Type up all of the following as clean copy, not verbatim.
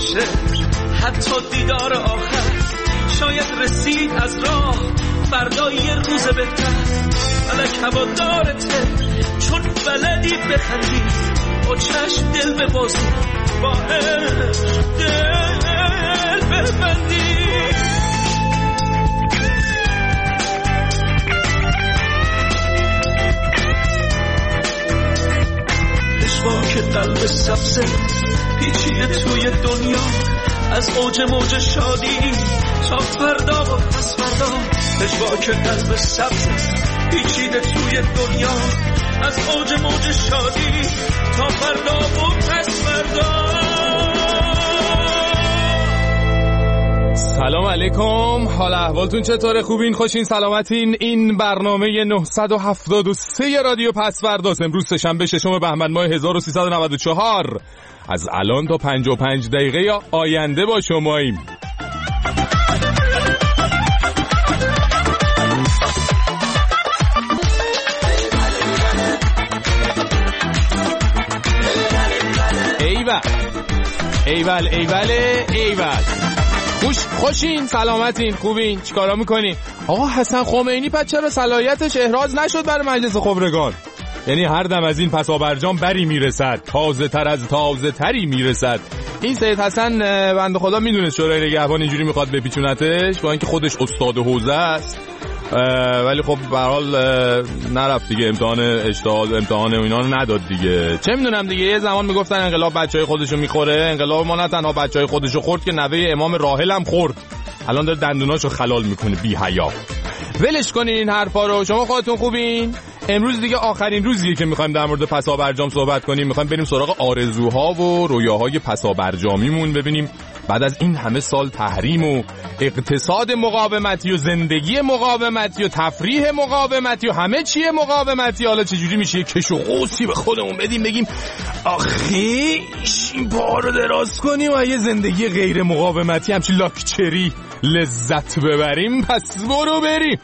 باشه، حتی دیدار آخر شاید رسید از راه، فردا یه روز بهتر. فلک هوادارته چون بلدی بخندی، با چشم دل ببازی، با عشق دل ببندی. که قلب سبزه پیچیده توی دنیا، از اوج موج شادی تا فردا و پس فردا. که قلب سبزه پیچیده توی دنیا، از اوج موج شادی تا فردا و پس فردا. سلام علیکم، حال احوالتون چطوره؟ خوبین؟ خوشین؟ سلامتین؟ این برنامه 973 رادیو پسورداست. امروز سه‌شنبه 6 بهمن ماه 1394. از الان تا 55 دقیقه آینده با شماییم. ایول خوشین؟ سلامتین؟ خوبین؟ چیکارا میکنین؟ آقا حسن خمینی پس چرا صلاحیتش احراز نشد برای مجلس خبرگان؟ یعنی هر دم از این پسابرجام بری میرسد، تازه تر از تازه تری میرسد. این سید حسن بنده خدا میدونه شورای نگهبان اینجوری میخواد بپیچونتش، با اینکه خودش استاد حوزه است، ولی خب به هر حال نرفت دیگه، امتحان اجتهاد امتحان و اینا رو نداد دیگه. چه میدونم دیگه، یه زمان میگفتن انقلاب بچهای خودشو میخوره، انقلاب ما نه تنها بچهای خودشو خورد که نوه امام راحل هم خورد، الان داره دندوناشو خلال میکنه بی حیا. ولش کنین این حرفا رو. شما خودتون خوبین؟ امروز دیگه آخرین روزیه که میخوایم در مورد پسابرجام صحبت کنیم. میخوایم بریم سراغ آرزوها و رویاهای پسابرجامیمون، ببینیم بعد از این همه سال تحریم و اقتصاد مقاومتی و زندگی مقاومتی و تفریح مقاومتی و همه چیه مقاومتی، حالا چجوری میشه یه کش و قوسی به خودمون بدیم بگیم آخیش این پا رو دراز کنیم و یه زندگی غیر مقاومتی همچی لاکچری لذت ببریم. پس برو بریم.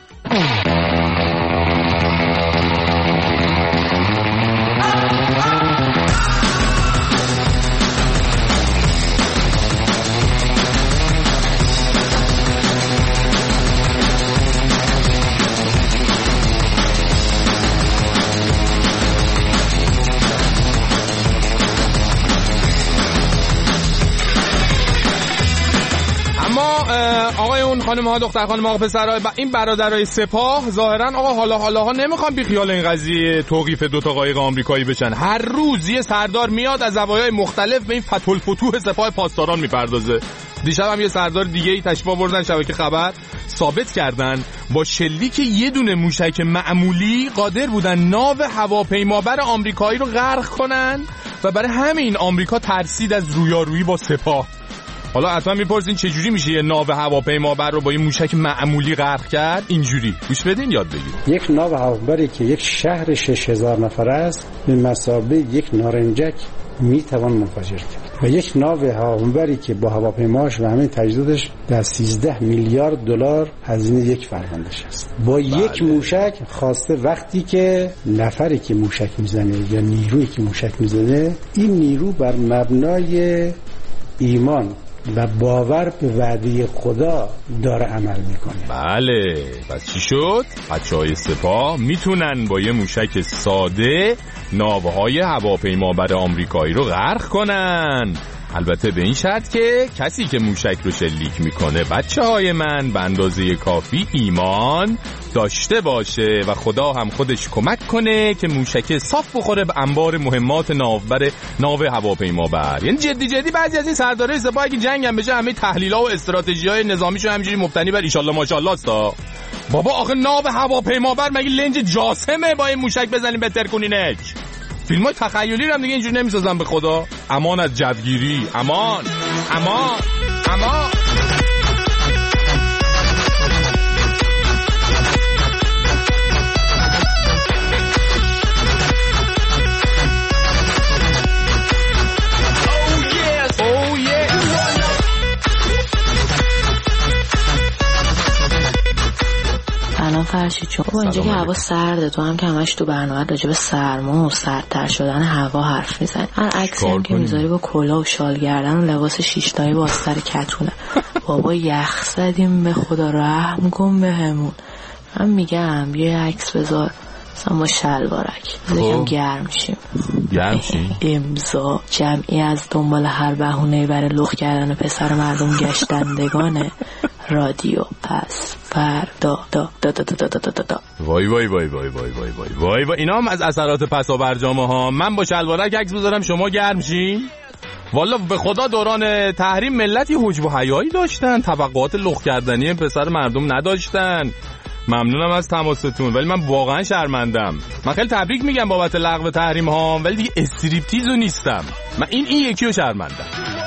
آقایون، خانم ها، دختر خانم ها، پسرها، این برادرای سپاه ظاهرا آقا حالا نمیخوان بی خیال این قضیه توقیف دوتا قایق آمریکایی بشن. هر روز یه سردار میاد از زوایای مختلف به این فتح الفتوح سپاه پاسداران میپردازه. دیشب هم یه سردار دیگه ای تشریف آوردن شبکه خبر، ثابت کردن با شلیک یه دونه موشک معمولی قادر بودن ناو هواپیمابر آمریکایی رو غرق کنن و برای همین آمریکا ترسید از رویارویی با سپاه. حالا حتما میپرسین چجوری میشه یه ناو هواپیمابر رو با یه موشک معمولی غرق کرد؟ اینجوری گوش بدین یاد بگیرید. یک ناو هواپیمابری که یک شهر 6000 نفر است به مثابه یک نارنجک میتوان منفجر کرد و یک ناو هواپیمابری که با هواپیماش و همه تجهیزاتش در 13 میلیارد دلار هزینه یک فرماندهش است. با یک موشک خواسته وقتی که نفری که موشک میزنه یا نیرویی که موشک میزنه، این نیرو بر مبنای ایمان و باور به وعده خدا داره عمل میکنه. بله، پس چی شد؟ بچه‌های سپاه میتونن با یه موشک ساده ناوهای هواپیمابر آمریکایی رو غرق کنن. البته به این شرط که کسی که موشک رو شلیک میکنه بچه‌های من به اندازه کافی ایمان داشته باشه و خدا هم خودش کمک کنه که موشک صاف بخوره به انبار مهمات ناو هواپیمابر. یعنی جدی بعضی از این سردارای سپاه که جنگ هم بشه همه تحلیل‌ها و استراتژی‌های نظامیشون همینجوری مبتنی بر ایشالله ماشاءالله است. بابا آخه ناو هواپیمابر مگه لنج جاسمه با این موشک بزنیم بهتر کنینش؟ فیلم‌های تخیلی رو هم دیگه اینجوری نمی‌سازن به خدا. امان از جوگیری، امان. الان فرشید چون اونجا که هوا سرده، تو هم که همش تو برنامه راجع به سرما و سردتر شدن هوا حرف میزنی. هر عکسی هم که میذاری با کلاه و شال گردن و لباس 6 تایی با سر کتونه. بابا یخ زدیم به خدا، رحم کن بهمون. من میگم یه عکس بذار مثلا ما شلوارک یکم گرم شیم. امضا جمعی از دنبال هر بهونه‌ای برای لخ کردن پسر مردم گشتندگانه رادیو پس فردا دا دا دا دا دا دا دا دا. وای وای وای وای وای وای وای وای. اینا هم از اثرات پسا برجامه ها. من با شلوارک عکس بذارم شما گرم شین؟ والا به خدا دوران تحریم ملتی حجب و حیایی داشتن، توقعات لخ کردنی پسر مردم نداشتن. ممنونم از تماستون، ولی من واقعا شرمندم. من خیلی تبریک میگم بابت لغو تحریم ها، ولی دیگه استریپتیزو نیستم. من این یکیو شرمندم.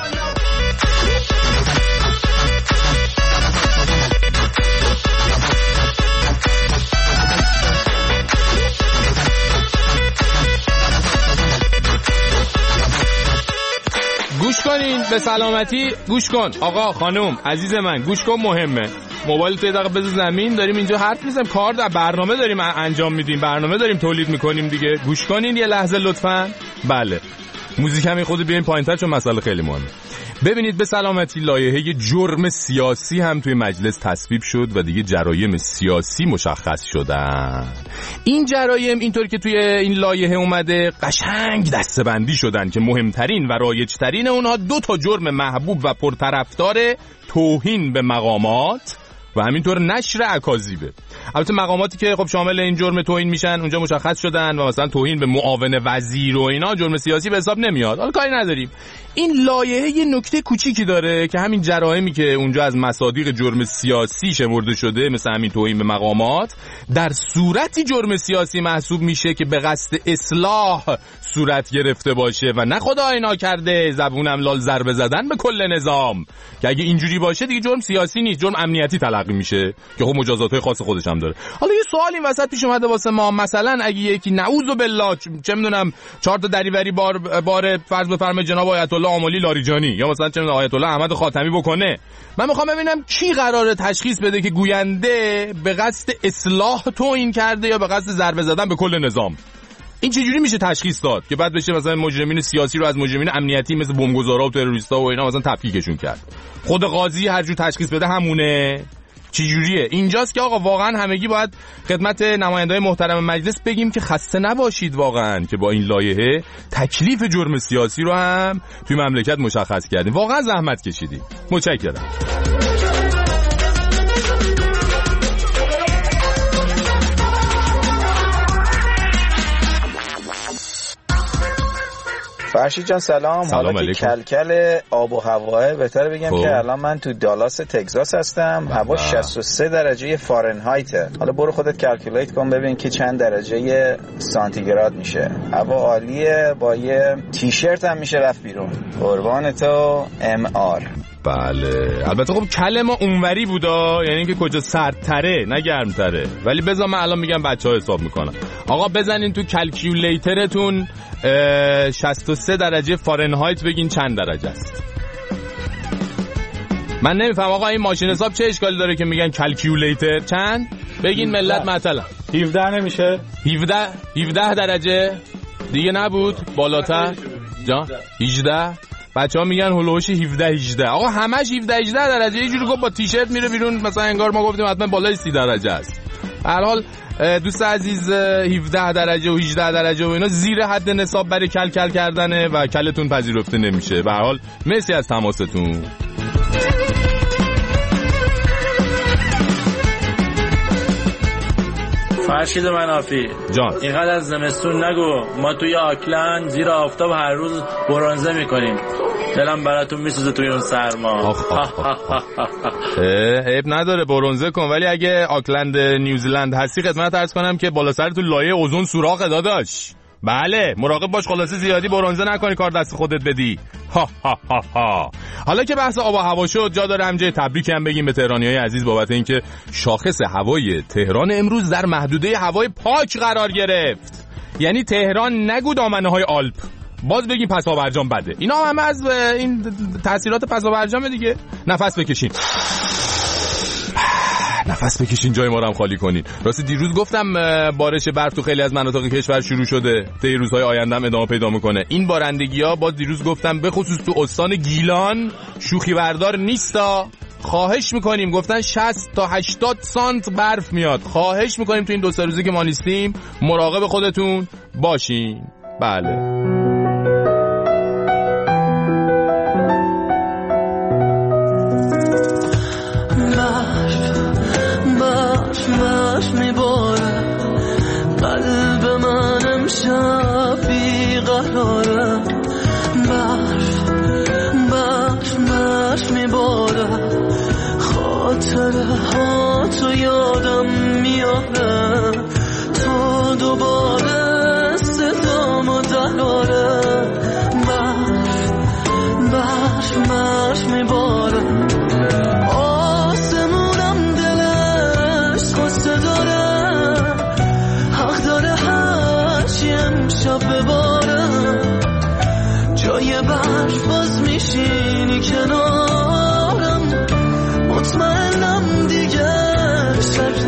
گوش کنین به سلامتی، گوش کن آقا خانم عزیز من، گوش کن مهمه. موبایل تو یه دقیقه بذار زمین، داریم اینجا حرف میزنیم، کار در برنامه داریم انجام میدیم، برنامه داریم تولید میکنیم دیگه. گوش کنین یه لحظه لطفاً. بله موزیک همین خود بیاین پایین‌تر چون مسئله خیلی مهمه. ببینید به سلامتی، لایحه جرم سیاسی هم توی مجلس تصویب شد و دیگه جرایم سیاسی مشخص شدن. این جرایم اینطور که توی این لایحه اومده قشنگ دسته‌بندی شدن که مهمترین و رایج‌ترین اونها 2 تا جرم محبوب و پرطرفدار توهین به مقامات و همینطور نشر اکاذیبه. البته مقاماتی که خب شامل این جرم توهین میشن اونجا مشخص شدن و مثلا توهین به معاون وزیر و اینا جرم سیاسی به حساب نمیاد. حالا کاری نداریم. این لایحه یه نکته کوچیکی داره که همین جرائمی که اونجا از مصادیق جرم سیاسی شمرده شده مثل همین توهین به مقامات در صورتی جرم سیاسی محسوب میشه که به قصد اصلاح صورت گرفته باشه و نه خدای ناکرده زبونم لال ضربه زدن به کل نظام، که اگه اینجوری باشه دیگه جرم سیاسی نیست، جرم امنیتی تلقی میشه که خب مجازات‌های خاص خودش هم داره. حالا یه سوال این وسط پیش اومده واسه ما، مثلا اگه یکی نعوذ بالله چه میدونم 4 تا دریوری بار فرض بفرمایید جناب آیت الله آملی لاریجانی یا مثلا چه میدونم آیت الله احمد خاتمی بکنه، من میخوام ببینم کی قراره تشخیص بده که گوینده به قصد اصلاح توهین کرده یا به قصد ضربه زدن به کل نظام. این چجوری میشه تشخیص داد که بعد بشه مثلا مجرمین سیاسی رو از مجرمین امنیتی مثل بمبگذارا و تروریستا و اینا مثلا تفکیکشون کرد؟ خود قاضی هر جور تشخیص بده همونه. چجوریه؟ اینجاست که آقا واقعا همگی باید خدمت نماینده‌های محترم مجلس بگیم که خسته نباشید واقعا که با این لایحه تکلیف جرم سیاسی رو هم توی مملکت مشخص کردیم. واقعا زحمت کشیدیم. متشکرم. فرشید جان سلام. حالا که کلکل آب و هواه بهتره بگم که الان من تو دالاس تگزاس هستم. هوا 63 درجه فارنهایته. حالا برو خودت کلکولیت کن ببین که چند درجه سانتیگراد میشه. هوا عالیه، با یه تیشرت هم میشه رفت بیرون. قربان تو ام آر. بله البته خب کل ما اونوری بودا، یعنی اینکه کجا سردتره نه گرمتره. ولی بذار من الان میگم بچه‌ها حساب میکنم. آقا بزنین تو کلکیولیترتون 63 درجه فارنهایت بگین چند درجه است. من نمیفهم آقا این ماشین حساب چه اشکالی داره که میگن کلکیولیتر چند؟ بگین ملت مثلا 17 نمیشه؟ 17 درجه دیگه نبود بالاتر جان 18. بچه‌ها میگن هولوش 17 آقا همش 17 درجه. یه جوری گفت با تیشرت میره بیرون مثلا انگار ما گفتیم حتما بالای 30 درجه است. هر حال دوست عزیز 17 درجه و 18 درجه و اینا زیر حد نصاب برای کل کردنه و کلتون پذیرفته نمیشه. به هر حال مرسی از تماستون. فرشید منافی جان اینقدر از زمستون نگو، ما توی آکلند زیر آفتاب هر روز برنزه میکنیم. دلم براتون میسوزه توی اون سرما. عیب نداره برنزه کن، ولی اگه آکلند نیوزیلند هستی خدمت عرض کنم که بالا سر تو لایه اوزون سوراخ داداش. بله مراقب باش خلاصه زیادی برنزه نکنی کار دست خودت بدی. حالا که بحث آب و هوا شد جا داره همجای تبریک هم بگیم به تهرانیای عزیز بابت اینکه شاخص هوای تهران امروز در محدوده هوای پاک قرار گرفت. یعنی تهران نگو دامنه‌های آلپ، باز بگیم پسابرجام بده. اینا هم از این تاثیرات پسابرجام دیگه. نفس بکشین. نفس بکشین جای ما رو هم خالی کنین. راستی دیروز گفتم بارش برف تو خیلی از مناطق کشور شروع شده، طی روزهای آینده هم ادامه پیدا میکنه. این بارندگی‌ها باز دیروز گفتم به خصوص تو استان گیلان شوخی بردار نیستا. خواهش میکنیم، گفتن 60 تا 80 سانت برف میاد. خواهش میکنیم تو این 2 روزی که ما نیستیم مراقب خودتون باشین. بله. برف میباره قلب من امشب بیقراره. برف میباره خاطره ها تو یادم میاره. تو دوباره صدامو دراره. برف میباره جای برف باز میشینی کنارم. مطمئنم دیگه شک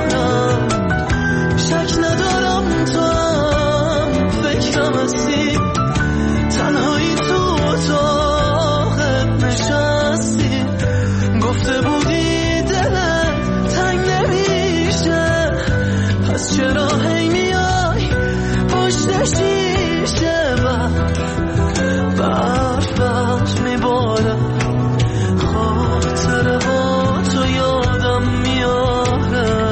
ندارم تو هم فکرم هستی. تنهایی تو اتاقت نشستی. گفته بودی دلت تنگ نمیشه، پس چرا هی میای پشت شیشه؟ برف میباره خاطره ها تو یادم میاره.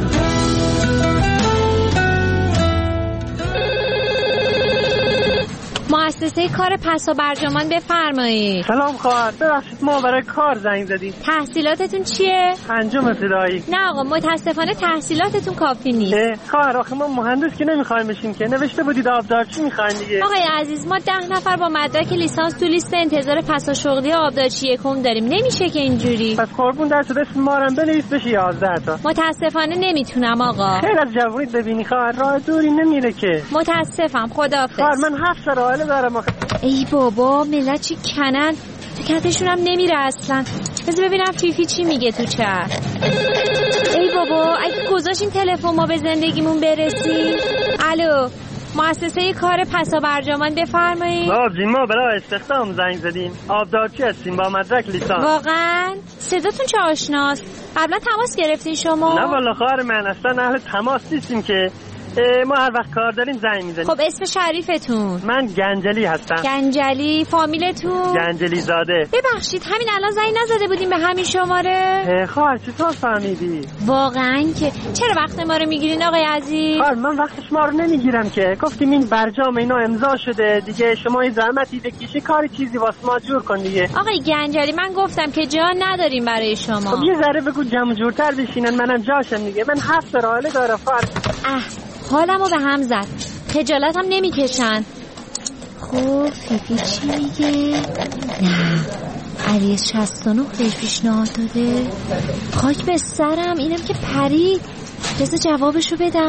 مؤسسه کار پس و برجامان بفرمایید. سلام خواهر، ببخشید ما برای کار زنگ زدیم. تحصیلاتتون چیه؟ 5 ابتدایی. نه آقا متاسفانه تحصیلاتتون کافی نیست. خواهر آخه ما مهندس که نمیخوایم بشیم که، نوشته بودید آبدارچی میخواین دیگه. آقای عزیز ما 10 نفر با مدرک لیسانس تو لیست انتظار پساشغلی آبدارچی یکم داریم، نمیشه که اینجوری. پس قربون دست اسم ما رو بنویس بشه 11 تا. متاسفانه نمیتونم آقا. خیلی از جوونیت ببینی خواهر، راه دوری نمیره که. متاسفم، خداحافظ. خواهر من 7 سال عائله دارم. ای بابا ملت چی کنن تو کتشون هم نمیره اصلا. بذار ببینم فیفی چی میگه تو چت. ای بابا اگه گذاشیم تلفن ما به زندگیمون برسیم. الو مؤسسه کار پسا برجامان بفرمایید. ما برای استخدام زنگ زدیم. آبدارچی هستیم با مدرک لیسانس. واقعا صداتون چه آشناست. قبلا تماس گرفتین شما؟ نه والا خواهر من اصلا اهل تماس نیستیم که، ما هر وقت کار داریم زنگ میزنیم. خب اسم شریفتون؟ من گنجلی هستم. گنجلی. فامیلتون؟ گنجلی زاده. ببخشید همین الان زنگ نزده بودیم به همین شماره؟ خواهر چطور فهمیدی؟ واقعا که چرا وقت ما رو میگیرین آقای عزیز؟ خواهر من وقت شما رو نمیگیرم که، گفتیم این برجام اینا امضا شده دیگه، شما این زحمتی بکشی کاری چیزی واسه ما جور کن دیگه. آقای گنجلی من گفتم که جا نداریم برای شما. خب یه ذره بگو جمع جورتر بشینن منم جاشم دیگه. من 7 سال دارم خواهر. حالمو به هم زد، خجالتم نمیکشن. خب فیفی چی میگه؟ نه علی 69 بهش پیشنهاد داده. خاک به سرم، اینم که پرید. بذار جوابشو بدم.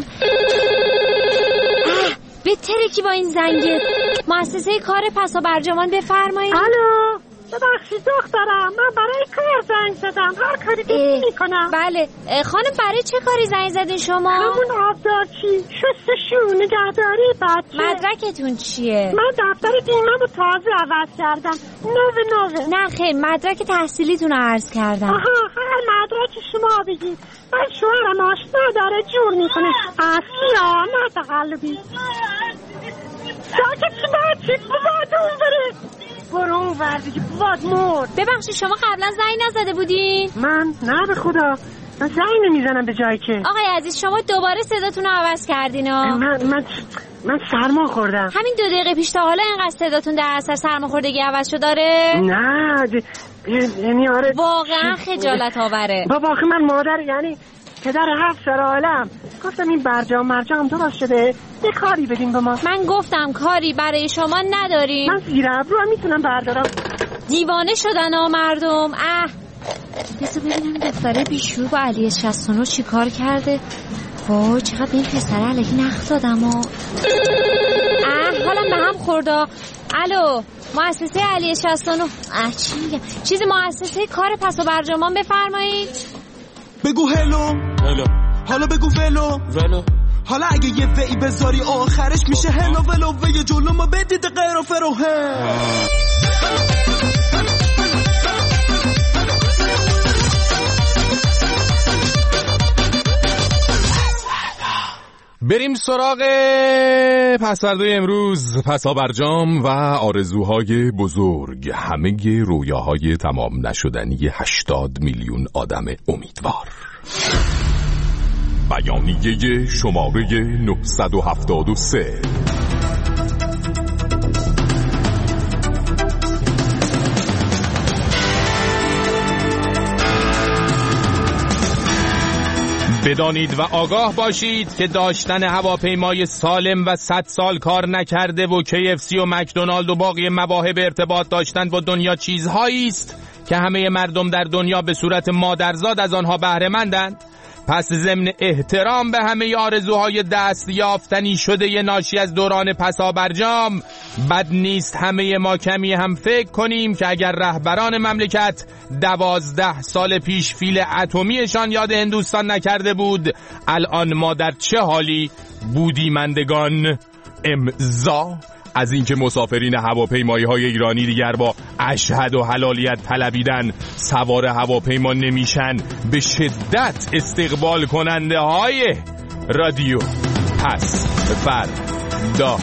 بهتره که با این زنگه. مؤسسه کار پسا برجامان بفرمایید. الو ببخشید دخترم، من برای کار زنگ زدم. هر کاری دوست میکنم. بله خانم برای چه کاری زنگ زدین شما؟ همون آبدارچی، شستشو، نگهداری بچه. مدرکتون چیه؟ من دفتر دیمم رو تازه عوض کردم. نوه. نه خیر مدرک تحصیلیتون رو عرض کردم. آها هر مدرک شما بگید. من شوهرم آشنا داره جور میکنه. اصلی ها نه تقلبی. ساکت چی بچه بابا اون بره. برو اون وردی که باد مرد. ببخشید شما قبلا زنگ نزده بودین؟ من نه به خدا، من زنگ نمیزنم به جایی که. آقای عزیز شما دوباره صداتون رو عوض کردین ها. من سرما خوردم. همین 2 دقیقه پیش تا حالا اینقدر صداتون در اثر سرماخوردگی عوض شد داره؟ نه یعنی آره واقعا خجالت آوره. بابا آخه من مادر یعنی پدر 7 سال عالم گفتم این مرجام درست شده یه کاری بدیم به ما. من گفتم کاری برای شما نداریم. من زیر ابرو میتونم بردارم. دیوانه شدن ها مردم. بذار ببینم دختره بیشور با علی 69 چی کار کرده. وای چقدر به این پسره علکی نخ دادم حالم به هم خورده. الو مؤسسه علی 69 چی میگم؟ چیزی مؤسسه کار پس و برجامان بفرمایید. بگو هلو حالا بگو ولو حالا اگه یه وی بذاری آخرش میشه هلو ولو و یه جلو ما بدید غیر و فروه. بریم سراغ پسوردهای امروز. پسابرجام و آرزوهای بزرگ، همه رویاهای تمام نشدنی 80 میلیون آدم امیدوار. بیانیه شماره 973. بدانید و آگاه باشید که داشتن هواپیمای سالم و 100 سال کار نکرده و KFC و مکدونالد و باقی مواهب ارتباط داشتن با دنیا چیزهایی است که همه مردم در دنیا به صورت مادرزاد از آنها بهره مندند. پس ضمن احترام به همه آرزوهای دست یافتنی شده ناشی از دوران پسابرجام، بد نیست همه ما کمی هم فکر کنیم که اگر رهبران مملکت 12 سال پیش فیل اتمیشان یاد هندوستان نکرده بود، الان ما در چه حالی بودیمندگان؟ امضا از اینکه مسافرین هواپیمایی‌های ایرانی دیگر با اشهد و حلالیت طلبیدن سوار هواپیما نمیشن به شدت استقبال کننده های رادیو پس فردا.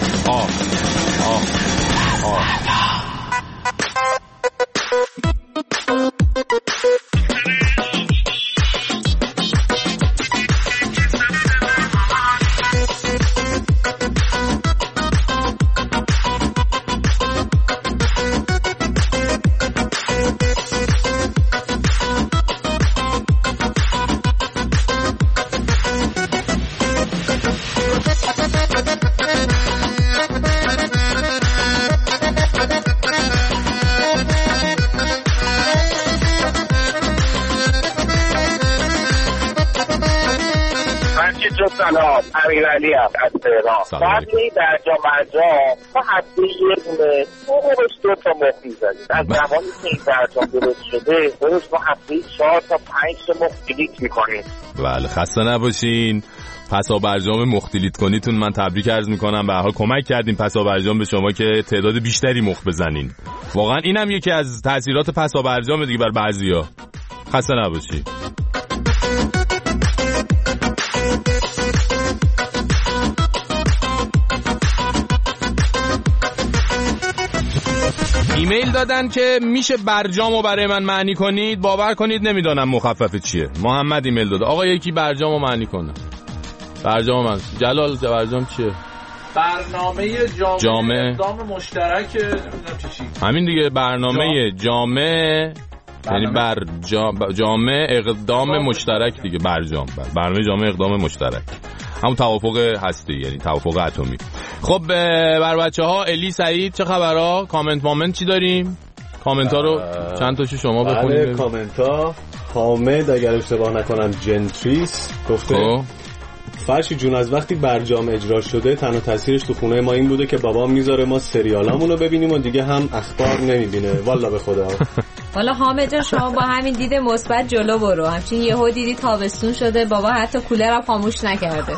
سلام، امیرعلی ام از تهران. وقتی در جا مرجام ما هفته یه دونه روش 2 تا مخ می‌زدیم. از زمانی که این برجام درست شده روش ما هفته 4 تا 5 تا مخ دیلیت می‌کنیم. بله خسته نباشین. پسابرجام مخ دیلیت کنیتون من تبریک عرض می‌کنم. به هر حال کمک کردیم پسابرجام به شما که تعداد بیشتری مخ بزنین. واقعا اینم یکی از تاثیرات پسابرجام دیگه بر بعضیا. خسته نباشین. ایمیل دادن که میشه برجامو برای من معنی کنید. باور کنید نمیدونم مخفف چیه. محمد ایمیل داده آقا یکی برجامو معنی کنه. برجام من جلال برجام چیه؟ برنامه جامعه اقدام مشترک همین دیگه. برنامه جامعه یعنی جامعه اقدام مشترک دیگه. برجام برنامه جامعه اقدام مشترک همون توافق هستی یعنی توافق اتمی. خب بر بچه‌ها الی سعید چه خبرها؟ کامنت چی داریم؟ کامنت ها رو چند تاشو شما بخونید. بله کامنت ها. حامد اگر اشتباه نکنم جنتریس گفته فرشی جون از وقتی برجام اجرا شده تنها تاثیرش تو خونه ما این بوده که بابام میذاره ما سریالامونو ببینیم و دیگه هم اخبار نمیبینه. والا به خدا. والا حامد جان شما با همین دید مثبت جلو برو. همچین یهو دیدی تابستون شده بابا حتی کولرم خاموش نکرده.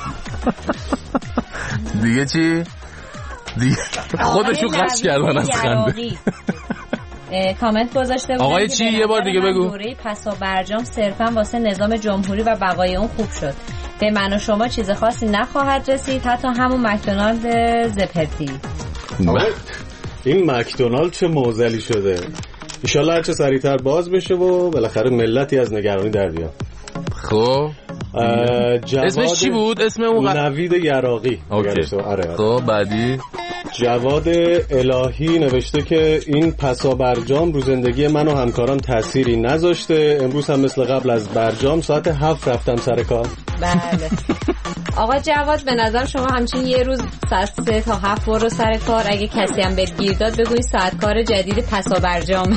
دیگه چی؟ دیگه خودشو قش کردن از خنده. کامنت گذاشته بودن آقای چی یه بار دیگه بگو. دوره پسابرجام صرفا واسه نظام جمهوری و بقای اون خوب شد. به من و شما چیز خاصی نخواهد رسید، حتی همون مکدونالد زپرتی. این مکدونالد چه موزلی شده. انشالله هرچه سریعتر باز بشه و بالاخره ملتی از نگرانی در بیاد. خب اسمش چی بود؟ اسم اون نوید یراقی. آره. خب بعدی جواد الهی نوشته که این پسابرجام رو زندگی من و همکاران تأثیری نذاشته. امروز هم مثل قبل از برجام ساعت 7 رفتم سر کار. بله آقا جواد به نظر شما همچین یه روز ساعت 3 تا 7 برو سر کار. اگه کسی هم بهت گیر داد بگو این ساعت کار جدید پسابرجامه.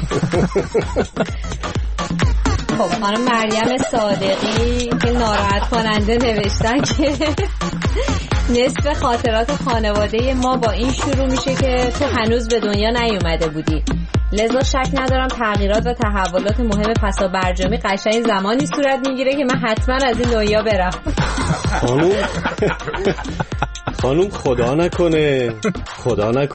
خب خانم مریم صادقی که ناراحت کننده نوشتن که نصف خاطرات خانواده ما با این شروع میشه که تو هنوز به دنیا نیومده بودی. لذا شک ندارم تغییرات و تحولات مهم پسا برجامی قشنگ زمانی صورت میگیره که من حتما از این دنیا برم. خانوم خدا نکنه